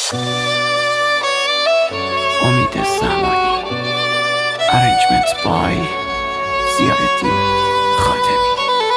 امید زمانی. Arrangement by زیادالدین خاتمی.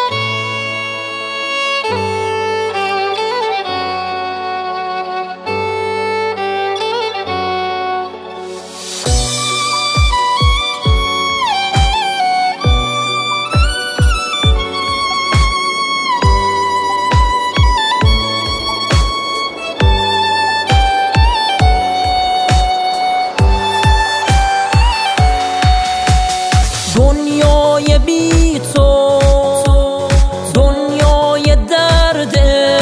دنیای بی تو دنیای درده،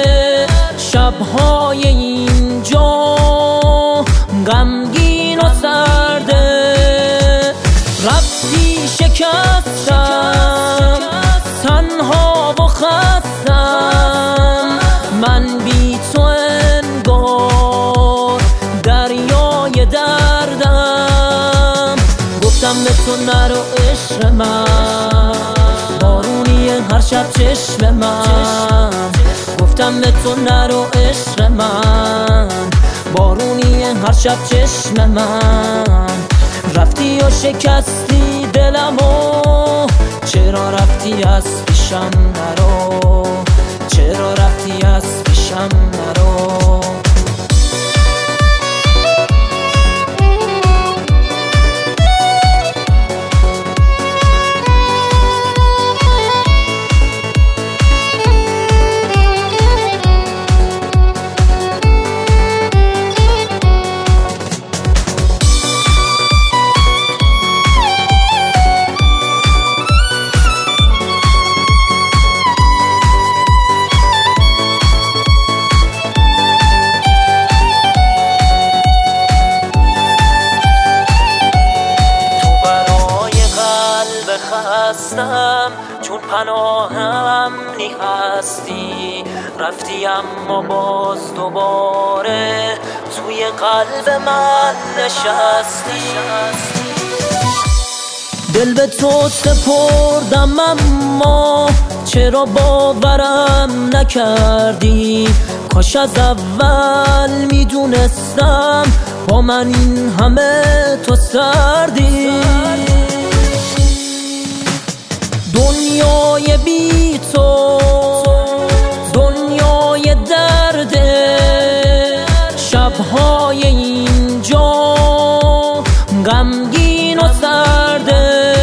شبهای اینجا غمگین و سرده. رفتی شکستم تنها و خستم، من بی تو انگار دریای دردم. گفتم به تو نرو عشق من، بارونی هر شب چشم من. گفتم به تو نرو عشق من، بارونی هر شب چشم من. رفتی و شکستی دلمو، چرا رفتی از پیشم نرو، چرا رفتی از پیشم نرو. چون پناهم نی هستی، رفتی اما باز دوباره توی قلب من نشستی. دل به تو سپردم اما چرا باورم نکردی؟ کاش از اول میدونستم با من این همه تو سردی. دنیای بی تو دنیای درده، شبهای اینجا غمگین و سرده.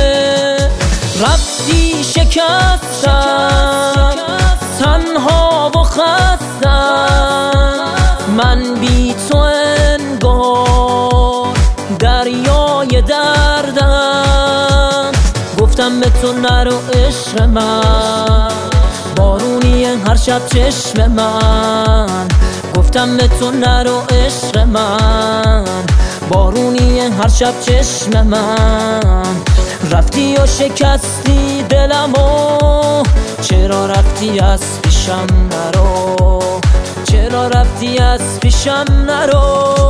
رفتی شکستم تنها و خستم، من بی تو انگار دریای دردم. گفتم به تو نرو عشق من، بارونی هر شب چشم من. گفتم به تو نرو عشق من، بارونی هر شب چشم من. رفتی و شکستی دلمو، چرا رفتی از پیشم نرو، چرا رفتی از پیشم نرو.